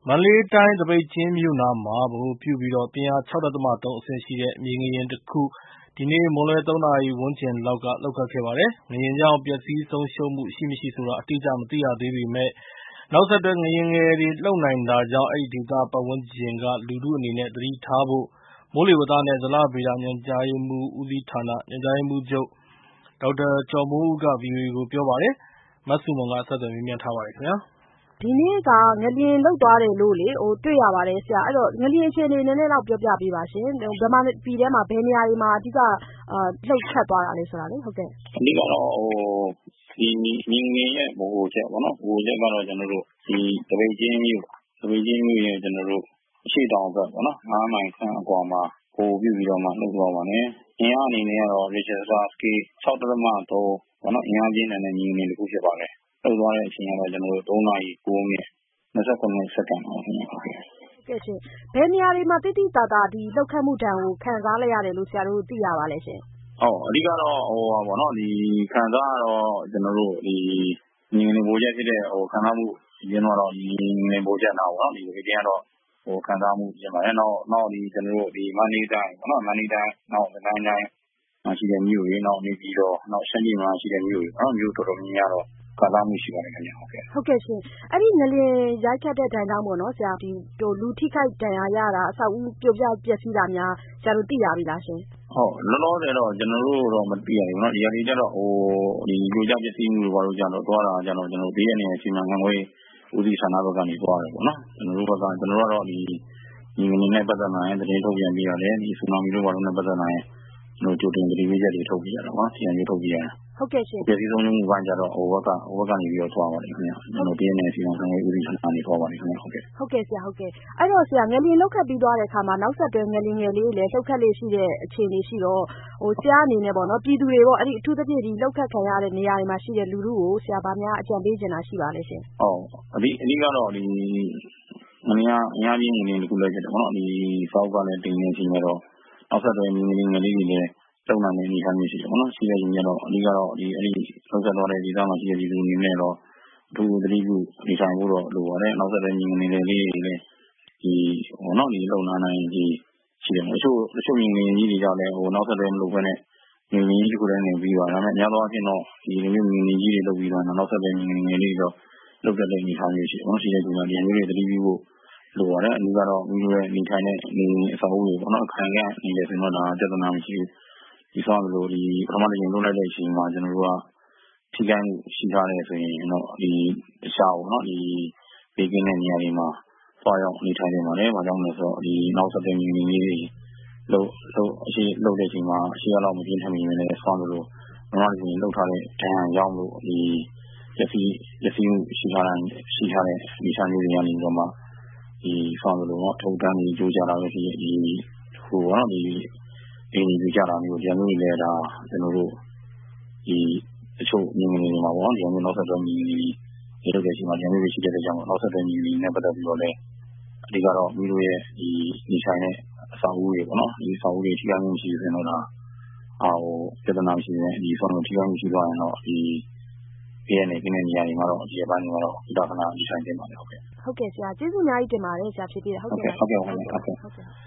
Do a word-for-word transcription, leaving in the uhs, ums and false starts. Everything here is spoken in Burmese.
မန္တလေးတိုင်းသပိတ်ကျင်းမြို့နားမှာဗဟိုပြုပြီး ပြင်းအား ၆.၃ အဆင့်ရှိတဲ့ မြေငလျင်တခု ဒီနေ့ မွန်းလွဲ သုံးနာရီဝန်းကျင်လောက်က လှုပ်ခတ်ခဲ့ပါတယ်။ ငလျင်ကြောင့် ပျက်စီးဆုံးရှုံးမှု ရှိမရှိဆိုတာ အတိအကျ မသိရသေးပေမယ့် နောက်ဆက်တွဲ ငလျင်ငယ်တွေ လှုပ်နိုင်တာကြောင့် အဲဒီဒေသပတ်ဝန်းကျင်က လူထုအနေနဲ့ သတိထားဖို့ မိုးလေဝသနဲ့ ဇလဗေဒညွှန်ကြားမှုဦးစီးဌာန ညွှန်ကြားရေးမှူးချုပ် ဒေါက်တာကျော်မိုးဦးက ဗွီအိုအေကို ပြောပါတယ်။ မဆုမွန် ဆက်သွယ်မေးမြန်းထားပါတယ်။ဒီနေ့က ငလျင်လှုပ်သွားတယ်လို့တွေ့ရပါတယ်ဆရာ။ အဲ့တော့ ငလျင်အခြေအနေနည်းနည်းလောက်ပြောပြပေးပါရှင်။ မြန်မာပြည်ထဲမှာ ဘယ်နေရာတွေမှာ အဓိကလှုပ်ခတ်သွားတာလဲဆိုတာလေ။ ဟုတ်ကဲ့။အဓိကတော့ ဒီမြေငလျင်ရဲ့ဗဟိုချက်ပေါ့နော်။ ဗဟိုချက်ကတော့ ကျွန်တော်တို့ဒီသပိတ်ကျင်းမြို့သပိတ်ကျင်းမြို့ရဲ့ကျွန်တော်တို့အရှေ့တောင်ဘက်ပေါ့နော်။ ငါးမိုင်ခန့်အကွာမှာဗဟိုပြုပြီးတော့မှလှုပ်သွားပါတယ်။ အင်အားအနေနဲ့ကတော့ Richter Scale ၆.၃ ပေါ့နော်။ အင်အားပြင်းထန်တဲ့မြေငလျင်တခုဖြစ်ပါတယ်။ လှုပ်သွားတဲ့အချိန်ကတော့ ကျွန်တော်တို့ သုံးနာရီ ကိုးမိနစ် ၂၇ စက္ကန့်ပါခင်ဗျ။ ဟုတ်ကဲ့။ကဲ့ရှင်။ ဘယ်နေရာတွေမှာသိသိသာသာဒီလှုပ်ခတ်မှုဒဏ်ကိုခံစားလိုက်ရတယ်လို့ဆရာတို့သိရပါလဲရှင်။ဟုတ်အဓိကတော့ဟိုပါပေါ့နော်။ ဒီခံစားရတော့ကျွန်တော်တို့ဒီမြေငလျင်ဗဟိုချက်ဖြစ်တဲ့ခံစားမှုအရင်တော့ဒီမြေငလျင်ဗဟိုချက်နားပေါ့နော်။ ဒီသပိတ်ကျင်းကတော့ဟိုခံစားမှုဖြစ်ပါတယ်။ နောက်နောက်ဒီကျွန်တော်တို့ဒီမန္တလေးတိုင်းပေါ့နော်။ မန္တလေးတိုင်းနောက်စစ်ကိုင်းတိုင်းမှာရှိတဲ့မြို့တွေနောက်နေပြည်တော်နောက်ရှမ်းပြည်မှာရှိတဲ့မြို့တွေပေါ့နော်။ မြို့တော်တော်များများတော့ခံစားမှုရှိပါတယ်ခင်ဗျ။ ဟုတ်ကဲ့။ဟုတ်ကဲ့ရှင်။ အဲ့ဒီငလျင်ရိုက်ခတ်တဲ့ဒဏ်ကြောင့်ပေါ့နော်ဆရာဒီလူထိခိုက်ဒဏ်ရာရတာအဆောက်အဦပြိုကျပျက်စီးတာများဆရာတို့သိရပြီလားရှင်။ဟုတ်လောလောဆယ်တော့ကျွန်တော်တို့တော့မသိရသေးဘူးเนาะ။ဒီဟာတွေကျတော့ဟိုဒီပြိုကျပျက်စီးမှုတွေဘာလို့ကျတော့သွားတာကျတော့ကျွန်တော်တို့ဘေးရန်စီမံခန့်ခွဲဦးစီးဌာနဘက်ကနေသွားတယ်ပေါ့နော်။ကျွန်တော်တို့ဘက်ကကျွန်တော်တို့ကတော့ဒီမြေငလျင်နဲ့ပတ်သက်လာရင်သတင်းထုတ်ပြန်ပေးရတယ်။ဒီဆူနာမီတို့ဘာလို့နဲ့ပတ်သက်လာရင်ကျွန်တော်ကြိုတင်သတိပေးချက်တွေထုတ်ပေးရတာပေါ့။ စီမံချက်ထုတ်ပေးရတယ်။ဟုတ်ကဲ့ရှင်။ပျက်စီးဆုံးရှုံးမှုပိုင်းကျတော့ဟိုဘက်ကဟိုဘက်ကနေပြီးတော့သွားပါတယ်ခင်ဗျ။ကျွန်တော်ဘေးရန်စီမံခန့်ခွဲဦးစီးဌာနကနေသွားပါတယ်ခင်ဗျ။ဟုတ်ကဲ့။ဟုတ်ကဲ့ဆရာဟုတ်ကဲ့။အဲ့တော့ဆရာငလျင်လှုပ်ခတ်ပြီးသွားတဲ့အခါမှာနောက်ဆက်တွဲငလျင်ငယ်လေးတွေလည်းလှုပ်ခတ်လေ့ရှိတဲ့အခြေအနေရှိတော့ဟိုဆရာအနေနဲ့ပေါ့နော်ပြည်သူတွေပေါ့အဲ့ဒီအထူးသဖြင့်ဒီလှုပ်ခတ်ခံရတဲ့နေရာတွေမှာရှိတဲ့လူထုကိုဆရာဘာများအကြံပေးချင်တာရှိပါလဲရှင်။ဟုတ်အဓိအဓိကတော့ဒီငလျင်ကအင်အားပြင်းငလျင်တခုလည်းဖြစ်တယ်ပေါ့နော်။ဒီစောက်ကလည်းတိမ်နေချိန်မှာတော့နောက်ဆက်တွဲမြေငလျင်ငယ်လေးတွေလည်းလုံနိုင်တဲ့အနေအထားမျိုးရှိတယ်ပေါ့နော်။ရှိတဲ့ချိန်ကျတော့အဓိကတော့ဒီအဲ့ဒီလှုပ်ခတ်သွားတဲ့ဒေသမှာရှိတဲ့ပြည်သူအနေနဲ့တော့အထူးသတိပြုနေထိုင်ဖို့တော့လိုပါတယ်။နောက်ဆက်တွဲမြေငလျင်လေးတွေလည်းဒီဟိုနော်ဒီလုံနာနိုင်ခြေရှိတယ်ပေါ့။တချို့တချို့မြေငလျင်ကြီးတွေကြောင့်လည်းဟိုနောက်ဆက်တွဲမလုပ်ဘဲနဲ့မြေငလျင်ကြီးတခုတည်းနဲ့ပြီးသွားတယ်။ဒါပေမဲ့များသောအားဖြင့်တော့ဒီလိုမျိုးမြေငလျင်ကြီးတွေလုပ်ပြီးတော့နောက်ဆက်တွဲမြေငလျင်ငယ်လေးတွေတော့လုပ်တတ်တဲ့အနေအထားမျိုးရှိတယ်ပေါ့နော်။ရှိတဲ့ချိန်မှာဒီမျိုးတွေသတိပြုဖို့လိုပါတယ်။အဓိကတော့မိမိတို့ရဲ့နေထိုင်တဲ့နေအဆောက်အဦတွေပေါ့နော်။အခိုင်ခံ့နေတယ်ဆိုတော့ဒါပြဿနာမရှိဘူး။ဒီဆောင်လို့ဒီပထမတစ်ကြိမ်လှုပ်လိုက်တဲ့အချိန်မှာကျွန်တော်တို့ကထိခိုက်မှုရှိထားတယ်ဆိုရင်တော့ဒီတခြားပေါ့နော်။ဒီဘေးကင်းတဲ့နေရာတွေမှာသွားရောက်နေထိုင်နေပါတယ်။ဘာကြောင့်လဲဆိုတော့ဒီနောက်ဆက်တွဲမြေငလျင်လေးတွေလှုပ်လှုပ်အရှိလှုပ်တဲ့အချိန်မှာအရှိရလောက်မပြင်းထန်ပေမဲ့လည်းဆောင်းလို့ပထမတစ်ကြိမ်လှုပ်ထားတဲ့ဒဏ်ရာကြောင့်လို့ဒီပျက်စီးပျက်စီးမှုရှိထားတဲ့ရှိထားတဲ့အနေအထားမျိုးတွေကနေပြီးတော့မှဒီဆောင်းလို့တော့ထုံတန်းကြီးကြိုးကြတာပဲဖြစ်ဖြစ်ဒီဟိုနော်ဒီအိမ်ကြီးကြတာမျိုးဒီမျိုးတွေလည်းဒါကျွန်တော်တို့ဒီတချို့မြေငလျင်တွေမှာပေါ့ဒီမျိုးနောက်ဆက်တွဲမြေငလျင်တွေလုပ်တဲ့အချိန်မှာဒီမျိုးတွေရှိတဲ့အတွက်ကြောင့်နောက်ဆက်တွဲမြေငလျင်နဲ့ပတ်သက်ပြီးတော့လည်းအဓိကတော့မိတို့ရဲ့ဒီနေထိုင်တဲ့အဆောက်အဦတွေပေါ့နော်။ဒီအဆောက်အဦတွေထိခိုက်မှုမရှိဘူးဆိုရင်တော့ဒါဟိုပြဿနာမရှိဘူး။ဒီဆောင်းလို့ထိခိုက်မှုရှိသွားရင်တော့ဒီဘေးရန်နေကင်းတဲ့နေရာတွေမှာတော့ဒီအပိုင်းတွေမှာတော့ဒါကနာနေထိုင်သင့်ပါတယ်ဟုတ်ကဲ့။ဟုတ်ကဲ့ဆရာကျေးဇူးအများကြီးတင်ပါတယ်ဆရာဖြေပေးတာဟုတ်ကဲ့ဟုတ်ကဲ့ဟုတ်ကဲ့ဟုတ်ကဲ့